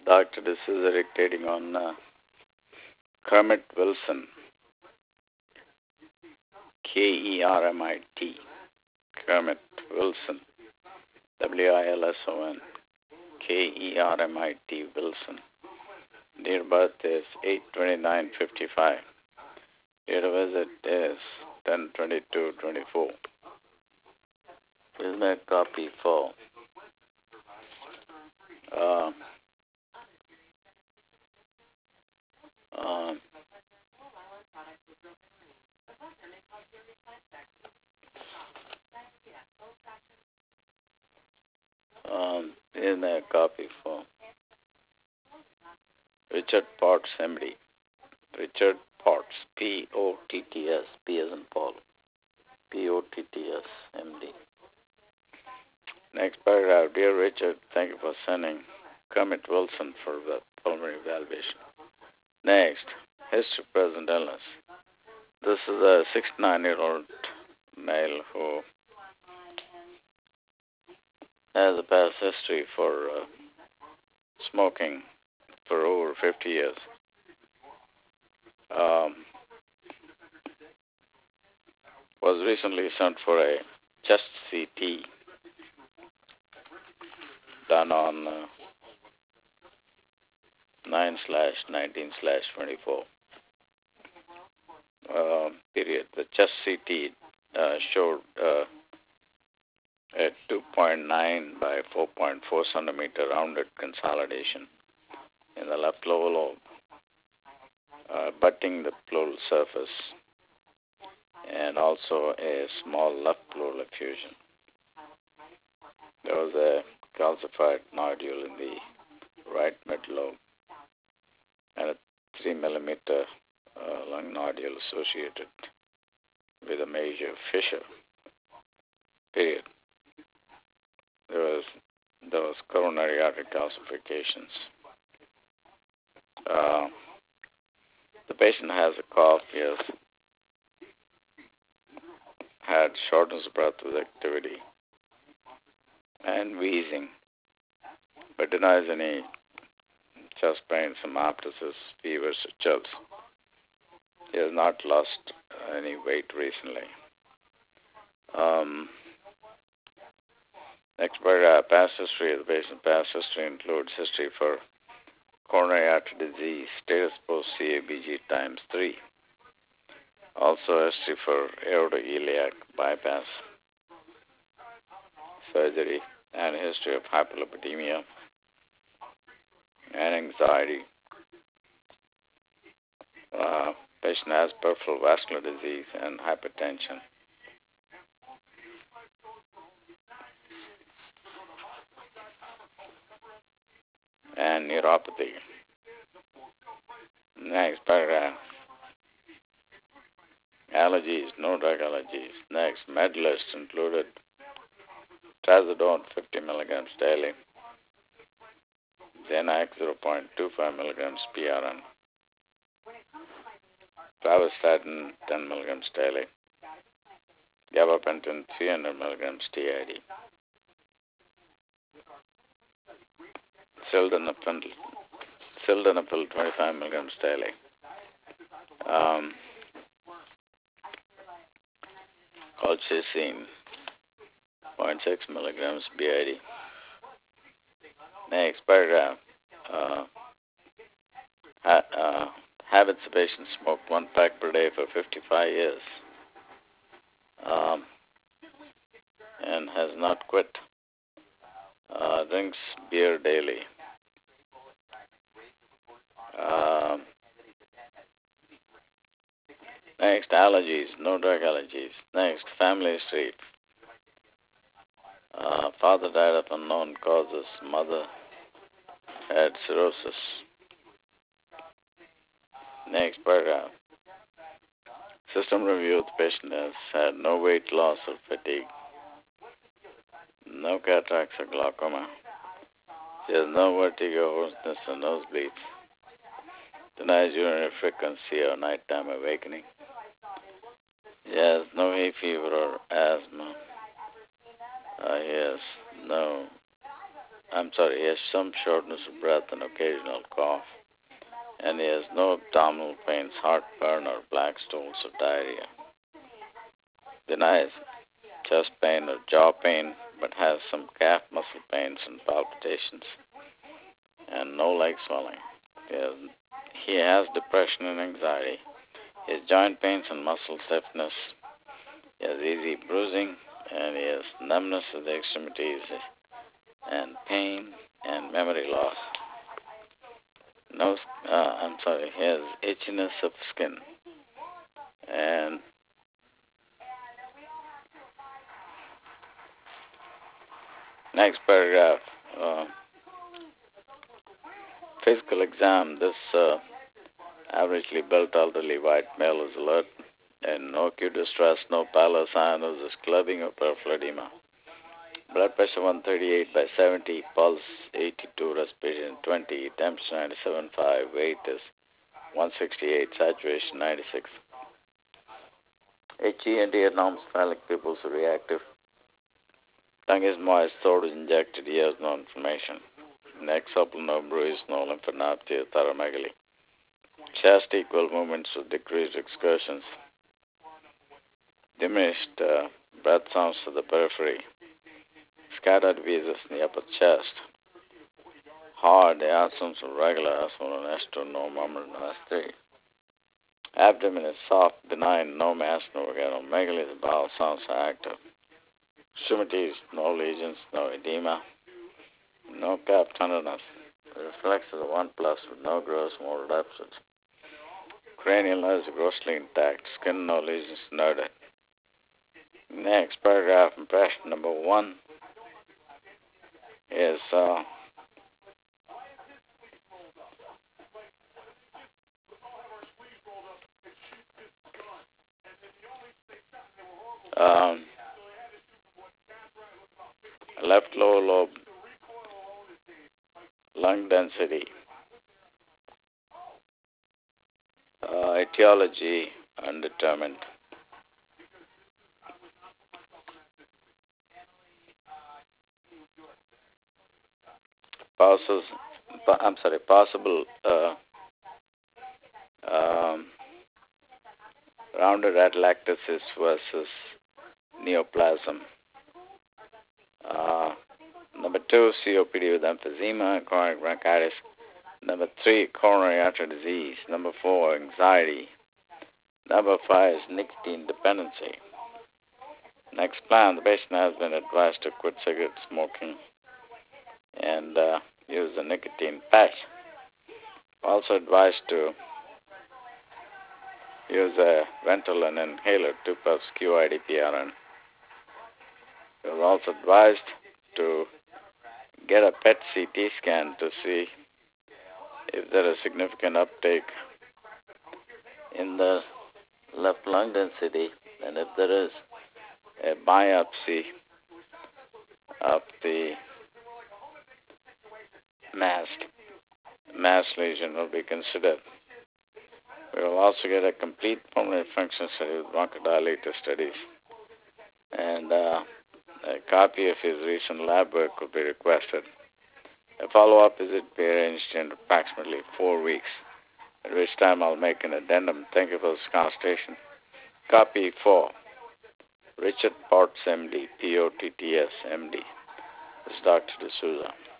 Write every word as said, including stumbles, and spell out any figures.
Doctor This is dictating on uh, Kermit Wilson, K E R M I T, Kermit Wilson, W I L S O N, K E R M I T Wilson. Date of birth is eight twenty-nine fifty-five. Date of visit is ten twenty-two twenty-four. Please make copy for uh, um, um, please make copy for Richard Potts, M D. Richard Potts, P O T T S, P as in Paul, P O T T S, M D. Next paragraph. Dear Richard, thank you for sending Kermit Wilson for the pulmonary evaluation. Next, history of present illness. This is a sixty-nine-year-old male who has a past history for uh, smoking for over fifty years. Um, was recently sent for a chest C T done on uh, nine slash nineteen slash twenty-four uh, period. The chest C T uh, showed uh, a two point nine by four point four centimeter rounded consolidation in the left lower lobe, uh, butting the pleural surface, and also a small left pleural effusion. There was a calcified nodule in the right mid-lobe and a three millimeter uh, lung nodule associated with a major fissure. Period. There was there was coronary artery calcifications. Uh, the patient has a cough. He has had shortness of breath with activity and wheezing, but denies any chest pain, hemoptysis, fevers, or chills. He has not lost any weight recently. Um, next paragraph, past history of the patient. Past history includes history for coronary artery disease, status post C A B G times three. Also history for aortoiliac bypass surgery and history of hyperlipidemia and anxiety. Uh, patient has peripheral vascular disease and hypertension. And neuropathy. Next paragraph. Allergies, no drug allergies. Next, med list included trazodone fifty milligrams daily, Xanax zero point two five milligrams P R N, pravastatin ten milligrams daily, gabapentin three hundred milligrams T I D, sildenafil, sildenafil twenty-five milligrams daily, um, colchicine zero point six milligrams B I D. Next paragraph. Uh, ha, uh, habits the patient smoked one pack per day for fifty-five years um, and has not quit. Uh, drinks beer daily. Uh, next, allergies, no drug allergies. Next, family history. Uh, father died of unknown causes. Mother had cirrhosis. Next paragraph. System review. The patient has had no weight loss or fatigue, no cataracts or glaucoma. She has no vertigo, hoarseness, or nosebleeds. Denies urinary frequency or nighttime awakening. He has no hay fever or asthma. Uh, he has no I'm sorry, he has some shortness of breath and occasional cough, and he has no abdominal pains, heartburn, or black stools or diarrhea. Denies chest pain or jaw pain, but has some calf muscle pains and palpitations, and no leg swelling. He has, he has depression and anxiety. He has joint pains and muscle stiffness. He has easy bruising, and he has numbness of the extremities and pain and memory loss. No, uh, I'm sorry, he has itchiness of skin. And next paragraph, uh, physical exam. This uh, averagely built elderly white male is alert and no acute distress, no pallor, cyanosis, clubbing, or peripheral edema. Blood pressure one thirty-eight by seventy, pulse eighty-two, respiration twenty, temperature ninety-seven point five, weight is one sixty-eight, saturation ninety-six. H E and D anormal pupils are reactive. Tongue is moist, throat is injected, ears no inflammation. Neck supple, no bruise, no lymphadenopathy or thoramegaly. Chest equal movements with decreased excursions. Diminished uh, breath sounds to the periphery. Scattered visas in the upper chest. Hard, the absence of regular S one and S two, no murmur in S three. Abdomen is soft, benign, no mass, no organomegaly. The bowel sounds are active. Extremities, no lesions, no edema, no calf tenderness. The reflex is a one plus with no gross motor deficits. Cranial nerves are grossly intact. Skin, no lesions noted. Next paragraph, impression number one is uh, um, left lower lobe, lung density, uh, etiology undetermined. Pauses, I'm sorry, possible uh, um, rounded atelectasis versus neoplasm. Uh, number two, C O P D with emphysema, chronic bronchitis. Number three, coronary artery disease. Number four, anxiety. Number five is nicotine dependency. Next plan, the patient has been advised to quit cigarette smoking and uh, use a nicotine patch. Also advised to use a Ventolin inhaler, two puffs Q I D P R N. He was also advised to get a P E T C T scan to see if there is significant uptake in the left lung density, and if there is, a biopsy of the mass, mass lesion will be considered. We will also get a complete pulmonary function study with bronchodilator studies, and uh, a copy of his recent lab work will be requested. A follow-up visit will be arranged in approximately four weeks, at which time I'll make an addendum. Thank you for this consultation. Copy four. Richard Potts, M D, P O T T S, M D. This is Doctor D'Souza.